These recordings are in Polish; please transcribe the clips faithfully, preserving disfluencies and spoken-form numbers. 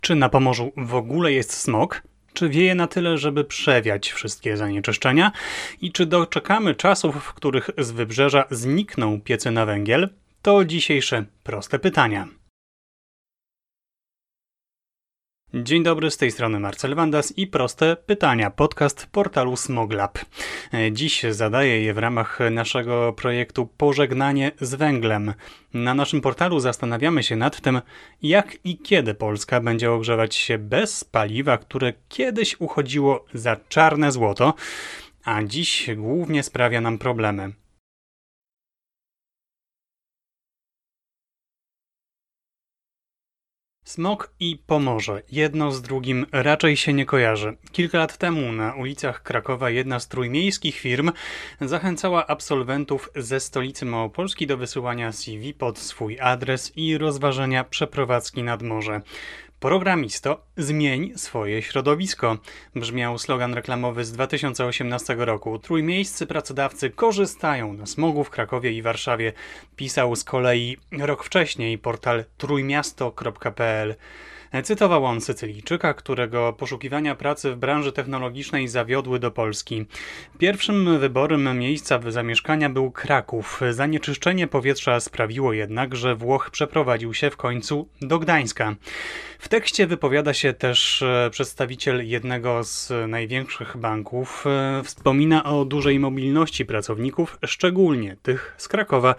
Czy na Pomorzu w ogóle jest smog? Czy wieje na tyle, żeby przewiać wszystkie zanieczyszczenia? I czy doczekamy czasów, w których z wybrzeża znikną piece na węgiel? To dzisiejsze proste pytania. Dzień dobry, z tej strony Marcel Wandas i Proste Pytania, podcast portalu Smoglab. Dziś zadaję je w ramach naszego projektu Pożegnanie z węglem. Na naszym portalu zastanawiamy się nad tym, jak i kiedy Polska będzie ogrzewać się bez paliwa, które kiedyś uchodziło za czarne złoto, a dziś głównie sprawia nam problemy. Smog i Pomorze. Jedno z drugim raczej się nie kojarzy. Kilka lat temu na ulicach Krakowa jedna z trójmiejskich firm zachęcała absolwentów ze stolicy Małopolski do wysyłania C V pod swój adres i rozważenia przeprowadzki nad morze. Programisto, zmień swoje środowisko. Brzmiał slogan reklamowy z dwa tysiące osiemnastego roku. Trójmiejscy pracodawcy korzystają na smogu w Krakowie i Warszawie. Pisał z kolei rok wcześniej portal trójmiasto kropka p l. Cytował on Sycylijczyka, którego poszukiwania pracy w branży technologicznej zawiodły do Polski. Pierwszym wyborem miejsca zamieszkania był Kraków. Zanieczyszczenie powietrza sprawiło jednak, że Włoch przeprowadził się w końcu do Gdańska. W tekście wypowiada się też przedstawiciel jednego z największych banków. Wspomina o dużej mobilności pracowników, szczególnie tych z Krakowa,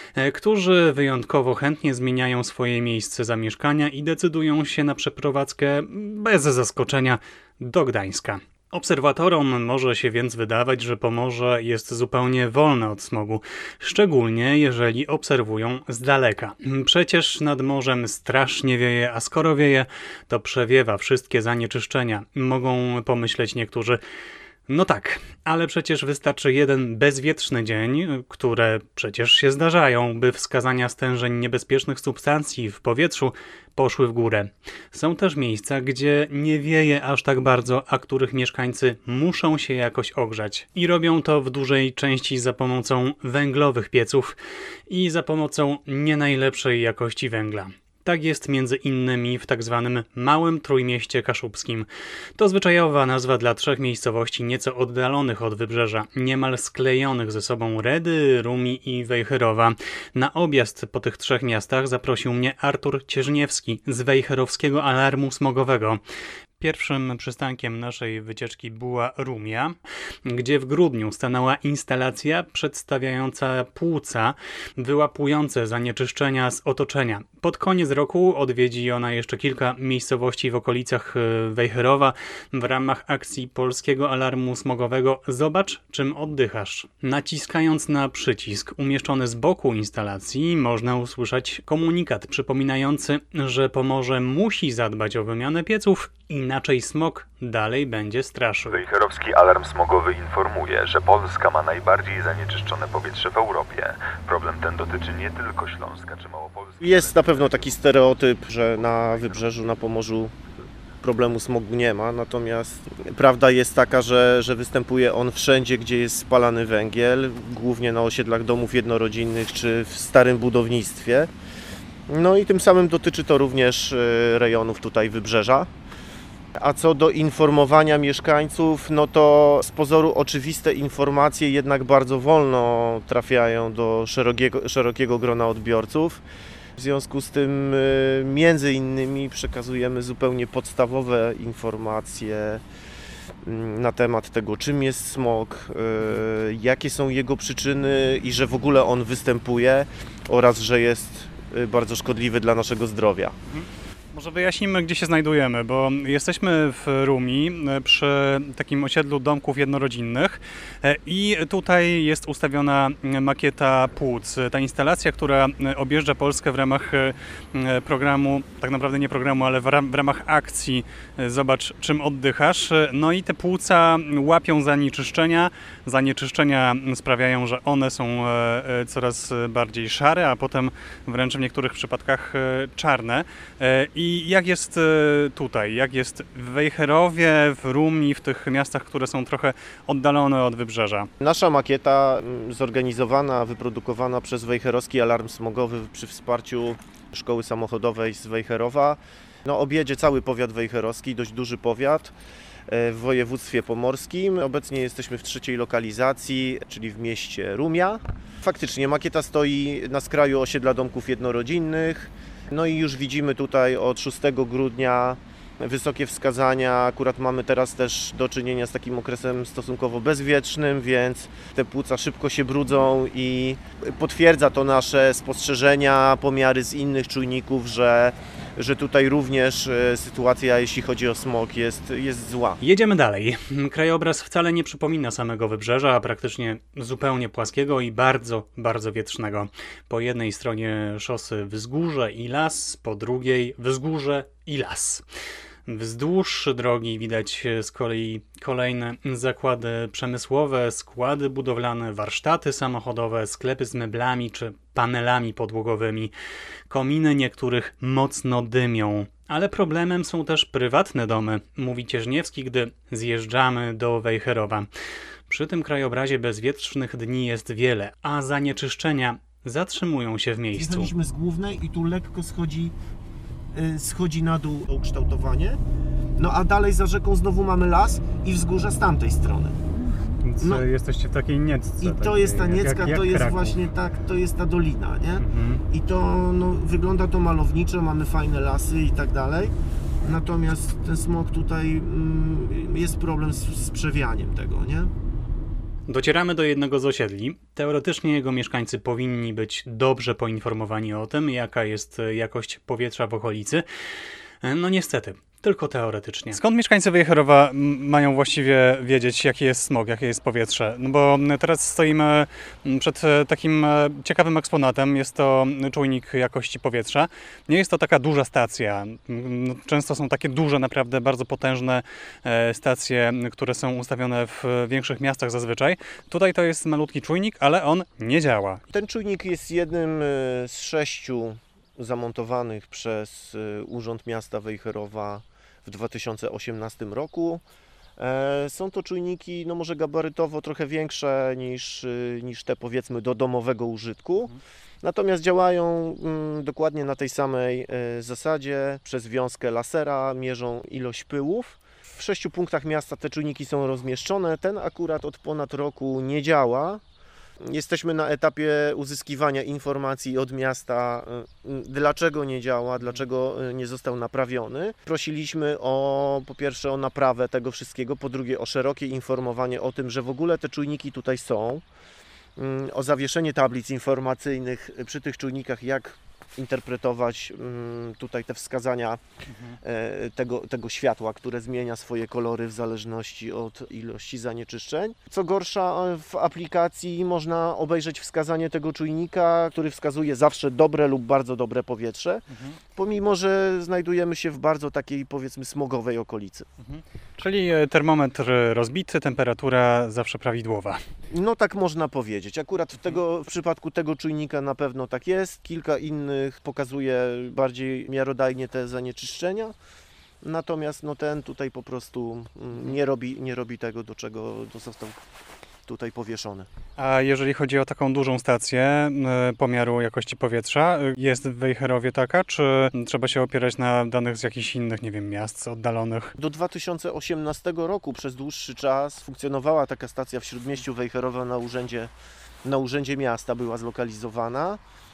którzy wyjątkowo chętnie zmieniają swoje miejsce zamieszkania i decydują się na przeprowadzkę bez zaskoczenia do Gdańska. Obserwatorom może się więc wydawać, że Pomorze jest zupełnie wolne od smogu, szczególnie jeżeli obserwują z daleka. Przecież nad morzem strasznie wieje, a skoro wieje, to przewiewa wszystkie zanieczyszczenia. Mogą pomyśleć niektórzy. No tak, ale przecież wystarczy jeden bezwietrzny dzień, które przecież się zdarzają, by wskazania stężeń niebezpiecznych substancji w powietrzu poszły w górę. Są też miejsca, gdzie nie wieje aż tak bardzo, a których mieszkańcy muszą się jakoś ogrzać. I robią to w dużej części za pomocą węglowych pieców i za pomocą nie najlepszej jakości węgla. Tak jest między innymi w tak zwanym Małym Trójmieście Kaszubskim. To zwyczajowa nazwa dla trzech miejscowości nieco oddalonych od wybrzeża, niemal sklejonych ze sobą Redy, Rumi i Wejherowa. Na objazd po tych trzech miastach zaprosił mnie Artur Cierzniewski z Wejherowskiego Alarmu Smogowego. Pierwszym przystankiem naszej wycieczki była Rumia, gdzie w grudniu stanęła instalacja przedstawiająca płuca wyłapujące zanieczyszczenia z otoczenia. Pod koniec roku odwiedzi ona jeszcze kilka miejscowości w okolicach Wejherowa w ramach akcji Polskiego Alarmu Smogowego Zobacz, czym oddychasz. Naciskając na przycisk umieszczony z boku instalacji można usłyszeć komunikat przypominający, że Pomorze musi zadbać o wymianę pieców, inaczej smog dalej będzie straszył. Wejherowski Alarm Smogowy informuje, że Polska ma najbardziej zanieczyszczone powietrze w Europie. Problem ten dotyczy nie tylko Śląska czy Małopolski. Jest na pewno taki stereotyp, że na wybrzeżu, na Pomorzu problemu smogu nie ma, natomiast prawda jest taka, że, że występuje on wszędzie, gdzie jest spalany węgiel, głównie na osiedlach domów jednorodzinnych czy w starym budownictwie. No i tym samym dotyczy to również rejonów tutaj wybrzeża. A co do informowania mieszkańców, no to z pozoru oczywiste informacje jednak bardzo wolno trafiają do szerokiego, szerokiego grona odbiorców. W związku z tym między innymi przekazujemy zupełnie podstawowe informacje na temat tego, czym jest smog, jakie są jego przyczyny i że w ogóle on występuje oraz że jest bardzo szkodliwy dla naszego zdrowia. Może wyjaśnimy, gdzie się znajdujemy, bo jesteśmy w Rumi przy takim osiedlu domków jednorodzinnych i tutaj jest ustawiona makieta płuc. Ta instalacja, która objeżdża Polskę w ramach programu, tak naprawdę nie programu, ale w ramach akcji Zobacz, czym oddychasz. No i te płuca łapią zanieczyszczenia. Zanieczyszczenia sprawiają, że one są coraz bardziej szare, a potem wręcz w niektórych przypadkach czarne. I jak jest tutaj? Jak jest w Wejherowie, w Rumi, w tych miastach, które są trochę oddalone od wybrzeża? Nasza makieta zorganizowana, wyprodukowana przez Wejherowski Alarm Smogowy przy wsparciu Szkoły Samochodowej z Wejherowa No, objedzie cały powiat wejherowski, dość duży powiat w województwie pomorskim. Obecnie jesteśmy w trzeciej lokalizacji, czyli w mieście Rumia. Faktycznie makieta stoi na skraju osiedla domków jednorodzinnych. No i już widzimy tutaj od szóstego grudnia wysokie wskazania. Akurat mamy teraz też do czynienia z takim okresem stosunkowo bezwietrznym, więc te płuca szybko się brudzą i potwierdza to nasze spostrzeżenia, pomiary z innych czujników, że, że tutaj również sytuacja, jeśli chodzi o smog, jest, jest zła. Jedziemy dalej. Krajobraz wcale nie przypomina samego wybrzeża, a praktycznie zupełnie płaskiego i bardzo, bardzo wietrznego. Po jednej stronie szosy wzgórze i las, po drugiej wzgórze i las. Wzdłuż drogi widać z kolei kolejne zakłady przemysłowe, składy budowlane, warsztaty samochodowe, sklepy z meblami czy panelami podłogowymi. Kominy niektórych mocno dymią. Ale problemem są też prywatne domy, mówi Cieżniewski, gdy zjeżdżamy do Wejherowa. Przy tym krajobrazie bezwietrznych dni jest wiele, a zanieczyszczenia zatrzymują się w miejscu. Zjechaliśmy z głównej i tu lekko schodzi schodzi na dół ukształtowanie, no a dalej za rzeką znowu mamy las i wzgórza z tamtej strony. Więc no, jesteście w takiej niecce. I to jest ta niecka, to jest Kraków. Właśnie tak, to jest ta dolina, nie? Mhm. I to, no, wygląda to malowniczo, mamy fajne lasy i tak dalej, natomiast ten smog tutaj mm, jest problem z, z przewijaniem tego, nie? Docieramy do jednego z osiedli. Teoretycznie jego mieszkańcy powinni być dobrze poinformowani o tym, jaka jest jakość powietrza w okolicy. No niestety, tylko teoretycznie. Skąd mieszkańcy Wejherowa mają właściwie wiedzieć, jaki jest smog, jakie jest powietrze? No bo teraz stoimy przed takim ciekawym eksponatem. Jest to czujnik jakości powietrza. Nie jest to taka duża stacja. Często są takie duże, naprawdę bardzo potężne stacje, które są ustawione w większych miastach zazwyczaj. Tutaj to jest malutki czujnik, ale on nie działa. Ten czujnik jest jednym z sześciu zamontowanych przez Urząd Miasta Wejherowa w dwa tysiące osiemnastym roku. Są to czujniki, no może gabarytowo trochę większe niż, niż te, powiedzmy, do domowego użytku. Natomiast działają dokładnie na tej samej zasadzie. Przez wiązkę lasera mierzą ilość pyłów. W sześciu punktach miasta te czujniki są rozmieszczone. Ten akurat od ponad roku nie działa. Jesteśmy na etapie uzyskiwania informacji od miasta, dlaczego nie działa, dlaczego nie został naprawiony. Prosiliśmy o, po pierwsze, o naprawę tego wszystkiego, po drugie o szerokie informowanie o tym, że w ogóle te czujniki tutaj są, o zawieszenie tablic informacyjnych przy tych czujnikach, jak interpretować tutaj te wskazania mhm. tego, tego światła, które zmienia swoje kolory w zależności od ilości zanieczyszczeń. Co gorsza, w aplikacji można obejrzeć wskazanie tego czujnika, który wskazuje zawsze dobre lub bardzo dobre powietrze, mhm. pomimo że znajdujemy się w bardzo takiej, powiedzmy, smogowej okolicy. Mhm. Czyli termometr rozbity, temperatura zawsze prawidłowa. No tak można powiedzieć. Akurat w, tego, w przypadku tego czujnika na pewno tak jest. Kilka innych pokazuje bardziej miarodajnie te zanieczyszczenia. Natomiast no, ten tutaj po prostu nie robi, nie robi tego, do czego został tutaj powieszony. A jeżeli chodzi o taką dużą stację pomiaru jakości powietrza, jest w Wejherowie taka, czy trzeba się opierać na danych z jakichś innych, nie wiem, miast oddalonych? Do dwa tysiące osiemnastego roku przez dłuższy czas funkcjonowała taka stacja w Śródmieściu Wejherowa na urzędzie, na urzędzie miasta, była zlokalizowana.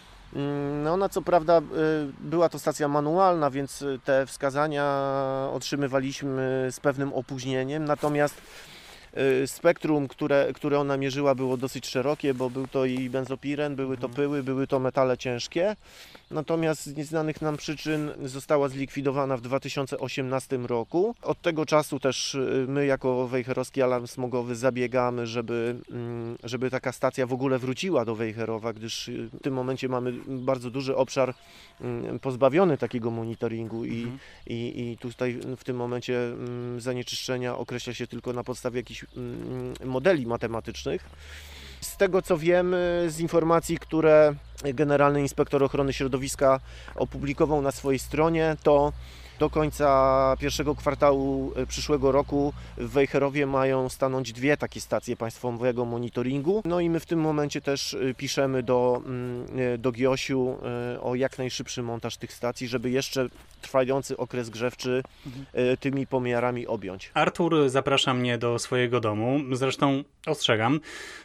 No ona co prawda była to stacja manualna, więc te wskazania otrzymywaliśmy z pewnym opóźnieniem, natomiast spektrum, które, które ona mierzyła, było dosyć szerokie, bo był to i benzopiren, były to pyły, były to metale ciężkie. Natomiast z nieznanych nam przyczyn została zlikwidowana w dwa tysiące osiemnastym roku. Od tego czasu też my jako Wejherowski Alarm Smogowy zabiegamy, żeby, żeby taka stacja w ogóle wróciła do Wejherowa, gdyż w tym momencie mamy bardzo duży obszar pozbawiony takiego monitoringu i, mhm. i, i tutaj w tym momencie zanieczyszczenia określa się tylko na podstawie jakichś modeli matematycznych. Z tego co wiemy, z informacji, które Generalny Inspektor Ochrony Środowiska opublikował na swojej stronie, to Do końca pierwszego kwartału przyszłego roku w Wejherowie mają stanąć dwie takie stacje państwowego monitoringu. No i my w tym momencie też piszemy do, do GIOŚ-u o jak najszybszy montaż tych stacji, żeby jeszcze trwający okres grzewczy tymi pomiarami objąć. Artur zaprasza mnie do swojego domu, zresztą ostrzegam,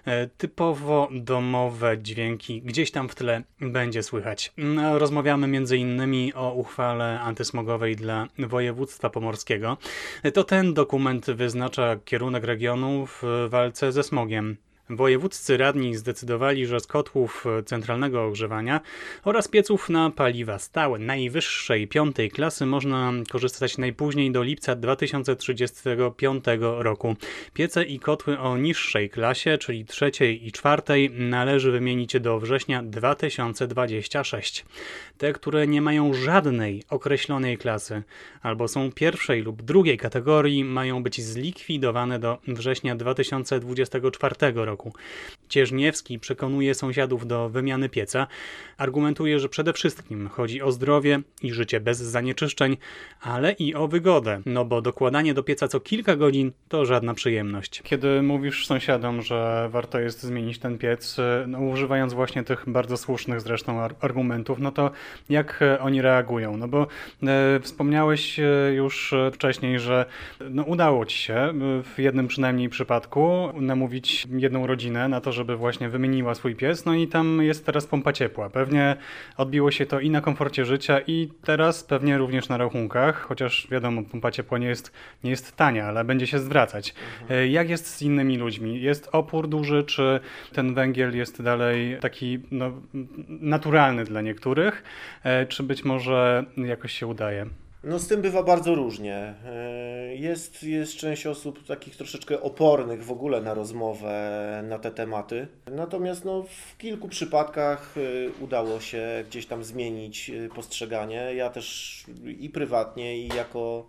typowo domowe dźwięki gdzieś tam w tle będzie słychać. Rozmawiamy między innymi o uchwale antysmogowej dla województwa pomorskiego. To ten dokument wyznacza kierunek regionu w walce ze smogiem. Wojewódzcy radni zdecydowali, że z kotłów centralnego ogrzewania oraz pieców na paliwa stałe najwyższej piątej klasy można korzystać najpóźniej do lipca dwa tysiące trzydziestego piątego roku. Piece i kotły o niższej klasie, czyli trzeciej i czwartej, należy wymienić do września dwa tysiące dwudziestego szóstego. Te, które nie mają żadnej określonej klasy albo są pierwszej lub drugiej kategorii, mają być zlikwidowane do września dwa tysiące dwudziestego czwartego roku. Cieżniewski przekonuje sąsiadów do wymiany pieca. Argumentuje, że przede wszystkim chodzi o zdrowie i życie bez zanieczyszczeń, ale i o wygodę, no bo dokładanie do pieca co kilka godzin to żadna przyjemność. Kiedy mówisz sąsiadom, że warto jest zmienić ten piec, no, używając właśnie tych bardzo słusznych zresztą argumentów, no to jak oni reagują? No bo e, wspomniałeś już wcześniej, że no, udało ci się w jednym przynajmniej przypadku namówić jedną rodzinę na to, żeby właśnie wymieniła swój piec, no i tam jest teraz pompa ciepła. Pewnie odbiło się to i na komforcie życia, i teraz pewnie również na rachunkach, chociaż wiadomo, pompa ciepła nie jest, nie jest tania, ale będzie się zwracać. Mhm. Jak jest z innymi ludźmi? Jest opór duży, czy ten węgiel jest dalej taki no, naturalny dla niektórych, czy być może jakoś się udaje? No z tym bywa bardzo różnie. Jest, jest część osób takich troszeczkę opornych w ogóle na rozmowę na te tematy. Natomiast no, w kilku przypadkach udało się gdzieś tam zmienić postrzeganie. Ja też i prywatnie, i jako,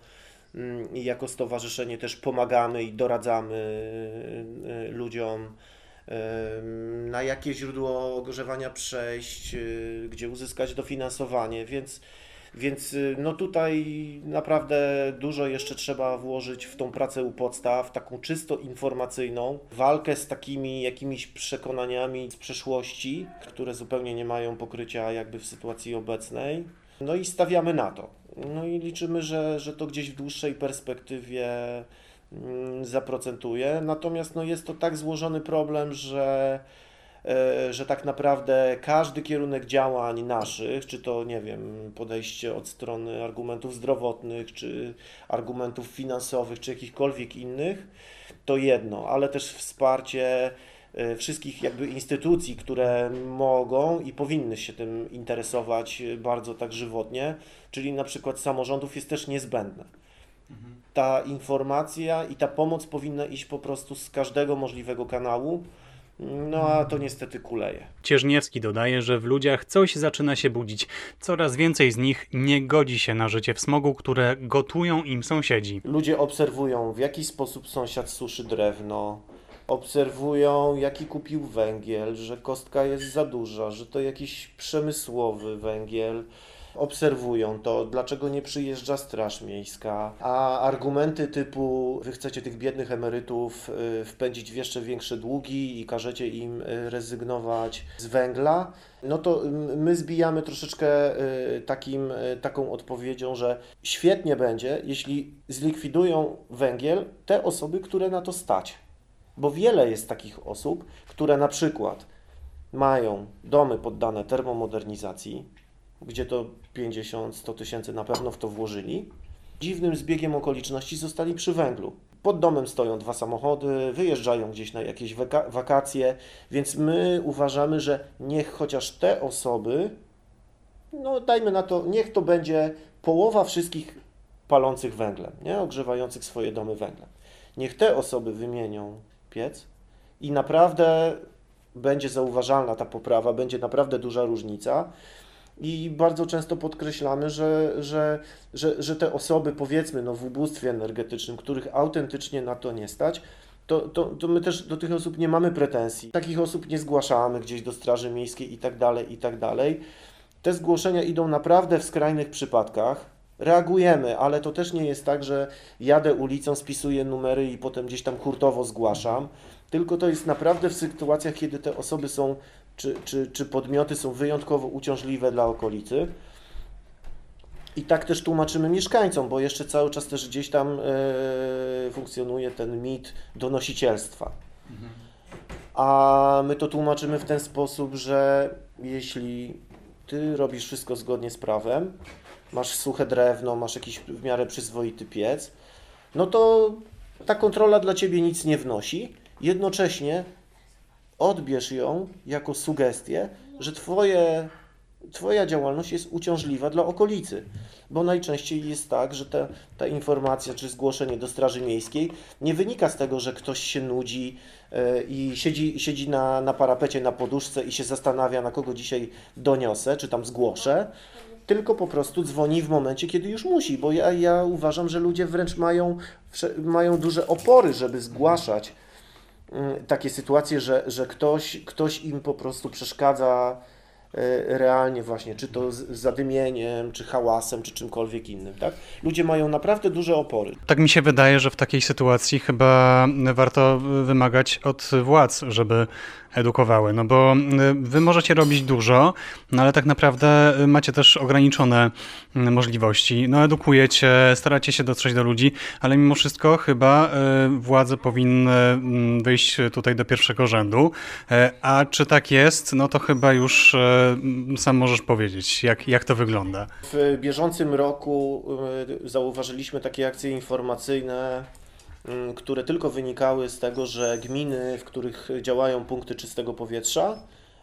i jako stowarzyszenie też pomagamy i doradzamy ludziom, na jakie źródło ogrzewania przejść, gdzie uzyskać dofinansowanie, więc Więc no tutaj naprawdę dużo jeszcze trzeba włożyć w tą pracę u podstaw, taką czysto informacyjną, walkę z takimi jakimiś przekonaniami z przeszłości, które zupełnie nie mają pokrycia jakby w sytuacji obecnej. No i stawiamy na to. No i liczymy, że, że to gdzieś w dłuższej perspektywie zaprocentuje. Natomiast no jest to tak złożony problem, że że tak naprawdę każdy kierunek działań naszych, czy to, nie wiem, podejście od strony argumentów zdrowotnych, czy argumentów finansowych, czy jakichkolwiek innych, to jedno, ale też wsparcie wszystkich jakby instytucji, które mogą i powinny się tym interesować bardzo tak żywotnie, czyli na przykład samorządów, jest też niezbędne. Ta informacja i ta pomoc powinna iść po prostu z każdego możliwego kanału. No a to niestety kuleje. Cieżniewski dodaje, że w ludziach coś zaczyna się budzić. Coraz więcej z nich nie godzi się na życie w smogu, które gotują im sąsiedzi. Ludzie obserwują, w jaki sposób sąsiad suszy drewno, obserwują, jaki kupił węgiel, że kostka jest za duża, że to jakiś przemysłowy węgiel. Obserwują to, dlaczego nie przyjeżdża Straż Miejska, a argumenty typu wy chcecie tych biednych emerytów wpędzić w jeszcze większe długi i każecie im rezygnować z węgla, no to my zbijamy troszeczkę takim, taką odpowiedzią, że świetnie będzie, jeśli zlikwidują węgiel te osoby, które na to stać. Bo wiele jest takich osób, które na przykład mają domy poddane termomodernizacji, gdzie to pięćdziesiąt sto tysięcy na pewno w to włożyli. Dziwnym zbiegiem okoliczności zostali przy węglu. Pod domem stoją dwa samochody, wyjeżdżają gdzieś na jakieś waka- wakacje, więc my uważamy, że niech chociaż te osoby, no dajmy na to, niech to będzie połowa wszystkich palących węglem, nie? Ogrzewających swoje domy węglem. Niech te osoby wymienią piec i naprawdę będzie zauważalna ta poprawa, będzie naprawdę duża różnica. I bardzo często podkreślamy, że, że, że, że te osoby, powiedzmy, no w ubóstwie energetycznym, których autentycznie na to nie stać, to, to, to my też do tych osób nie mamy pretensji. Takich osób nie zgłaszamy gdzieś do Straży Miejskiej i tak dalej, i tak dalej. Te zgłoszenia idą naprawdę w skrajnych przypadkach, Reagujemy, ale to też nie jest tak, że jadę ulicą, spisuję numery i potem gdzieś tam hurtowo zgłaszam, tylko to jest naprawdę w sytuacjach, kiedy te osoby są, czy, czy, czy podmioty są wyjątkowo uciążliwe dla okolicy. I tak też tłumaczymy mieszkańcom, bo jeszcze cały czas też gdzieś tam e, funkcjonuje ten mit donosicielstwa. Mhm. A my to tłumaczymy w ten sposób, że jeśli ty robisz wszystko zgodnie z prawem, masz suche drewno, masz jakiś w miarę przyzwoity piec, no to ta kontrola dla ciebie nic nie wnosi. Jednocześnie odbierz ją jako sugestię, że twoje, twoja działalność jest uciążliwa dla okolicy. Bo najczęściej jest tak, że ta, ta informacja czy zgłoszenie do Straży Miejskiej nie wynika z tego, że ktoś się nudzi yy, i siedzi, siedzi na, na parapecie, na poduszce i się zastanawia, na kogo dzisiaj doniosę, czy tam zgłoszę, tylko po prostu dzwoni w momencie, kiedy już musi, bo ja, ja uważam, że ludzie wręcz mają, mają duże opory, żeby zgłaszać yy, takie sytuacje, że, że ktoś, ktoś im po prostu przeszkadza realnie właśnie, czy to z zadymieniem, czy hałasem, czy czymkolwiek innym, tak? Ludzie mają naprawdę duże opory. Tak mi się wydaje, że w takiej sytuacji chyba warto wymagać od władz, żeby edukowały, no bo wy możecie robić dużo, no ale tak naprawdę macie też ograniczone możliwości. No edukujecie, staracie się dotrzeć do ludzi, ale mimo wszystko chyba władze powinny wyjść tutaj do pierwszego rzędu. A czy tak jest, no to chyba już sam możesz powiedzieć, jak, jak to wygląda. W bieżącym roku zauważyliśmy takie akcje informacyjne, które tylko wynikały z tego, że gminy, w których działają punkty czystego powietrza,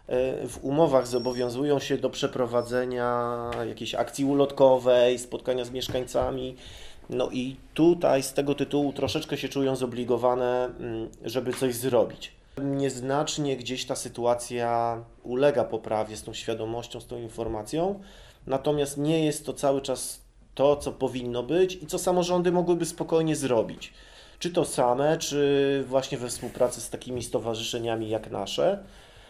w umowach zobowiązują się do przeprowadzenia jakiejś akcji ulotkowej, spotkania z mieszkańcami. No i tutaj z tego tytułu troszeczkę się czują zobligowane, żeby coś zrobić. Nieznacznie gdzieś ta sytuacja ulega poprawie z tą świadomością, z tą informacją, natomiast nie jest to cały czas to, co powinno być i co samorządy mogłyby spokojnie zrobić. Czy to same, czy właśnie we współpracy z takimi stowarzyszeniami jak nasze,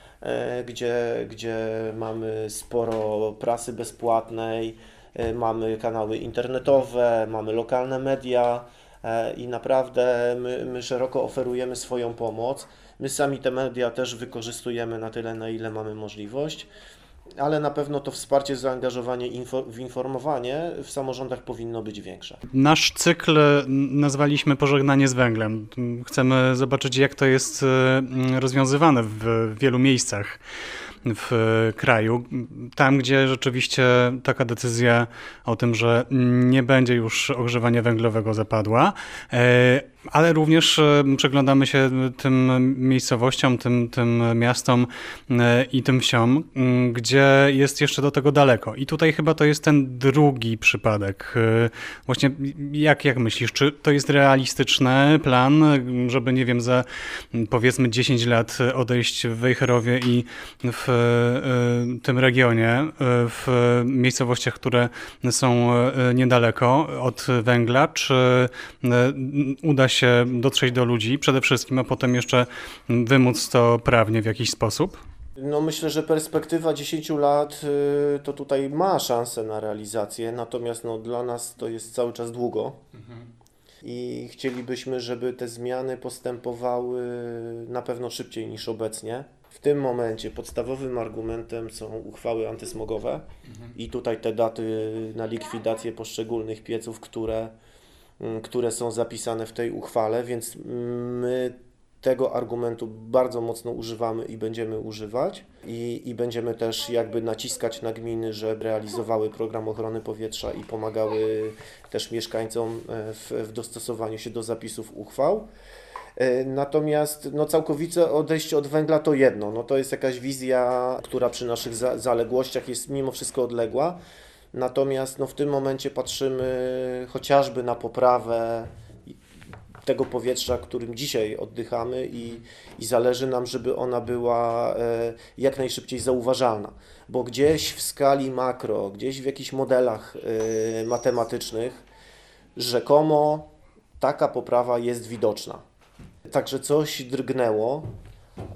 gdzie, gdzie mamy sporo prasy bezpłatnej, mamy kanały internetowe, mamy lokalne media i naprawdę my, my szeroko oferujemy swoją pomoc. My sami te media też wykorzystujemy na tyle, na ile mamy możliwość, ale na pewno to wsparcie, zaangażowanie info, w informowanie w samorządach powinno być większe. Nasz cykl nazwaliśmy Pożegnanie z węglem. Chcemy zobaczyć, jak to jest rozwiązywane w wielu miejscach w kraju. Tam, gdzie rzeczywiście taka decyzja o tym, że nie będzie już ogrzewania węglowego zapadła, ale również przyglądamy się tym miejscowościom, tym, tym miastom i tym wsiom, gdzie jest jeszcze do tego daleko. I tutaj chyba to jest ten drugi przypadek. Właśnie jak, jak myślisz, czy to jest realistyczny plan, żeby, nie wiem, za powiedzmy dziesięć lat odejść w Wejherowie i w tym regionie, w miejscowościach, które są niedaleko od węgla, czy uda się dotrzeć do ludzi przede wszystkim, a potem jeszcze wymóc to prawnie w jakiś sposób? No myślę, że perspektywa dziesięciu lat to tutaj ma szansę na realizację, natomiast no, dla nas to jest cały czas długo. Mhm. I chcielibyśmy, żeby te zmiany postępowały na pewno szybciej niż obecnie. W tym momencie podstawowym argumentem są uchwały antysmogowe mhm. i tutaj te daty na likwidację poszczególnych pieców, które, które są zapisane w tej uchwale, więc my tego argumentu bardzo mocno używamy i będziemy używać i, i będziemy też jakby naciskać na gminy, żeby realizowały program ochrony powietrza i pomagały też mieszkańcom w, w dostosowaniu się do zapisów uchwał. Natomiast no, całkowite odejście od węgla to jedno, no, to jest jakaś wizja, która przy naszych za, zaległościach jest mimo wszystko odległa, natomiast no, w tym momencie patrzymy chociażby na poprawę tego powietrza, którym dzisiaj oddychamy i, i zależy nam, żeby ona była e, jak najszybciej zauważalna, bo gdzieś w skali makro, gdzieś w jakichś modelach e, matematycznych rzekomo taka poprawa jest widoczna. Także coś drgnęło,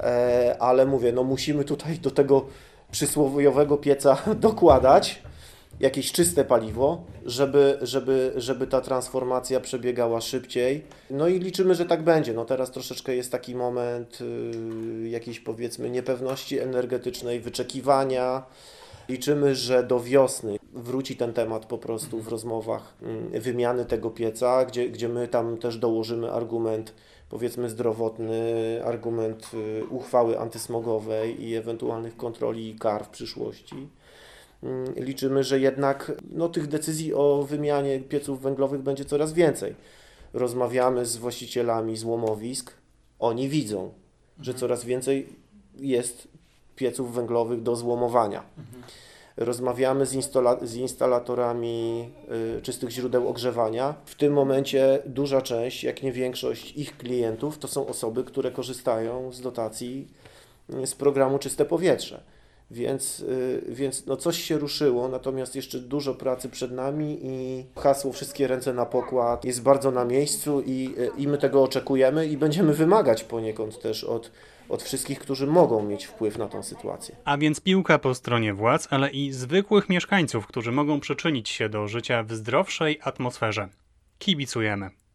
ale mówię, no musimy tutaj do tego przysłowiowego pieca dokładać jakieś czyste paliwo, żeby, żeby, żeby ta transformacja przebiegała szybciej. No i liczymy, że tak będzie. No teraz troszeczkę jest taki moment yy, jakiejś powiedzmy niepewności energetycznej, wyczekiwania. Liczymy, że do wiosny wróci ten temat po prostu w rozmowach yy, wymiany tego pieca, gdzie, gdzie my tam też dołożymy argument powiedzmy zdrowotny, argument yy, uchwały antysmogowej i ewentualnych kontroli i kar w przyszłości. Liczymy, że jednak no, tych decyzji o wymianie pieców węglowych będzie coraz więcej. Rozmawiamy z właścicielami złomowisk, oni widzą, że coraz więcej jest pieców węglowych do złomowania. Rozmawiamy z, instala- z instalatorami y, czystych źródeł ogrzewania. W tym momencie duża część, jak nie większość ich klientów, to są osoby, które korzystają z dotacji y, z programu Czyste Powietrze. Więc, y, więc no coś się ruszyło, natomiast jeszcze dużo pracy przed nami i hasło wszystkie ręce na pokład jest bardzo na miejscu i, y, i my tego oczekujemy i będziemy wymagać poniekąd też od, od wszystkich, którzy mogą mieć wpływ na tą sytuację. A więc piłka po stronie władz, ale i zwykłych mieszkańców, którzy mogą przyczynić się do życia w zdrowszej atmosferze. Kibicujemy.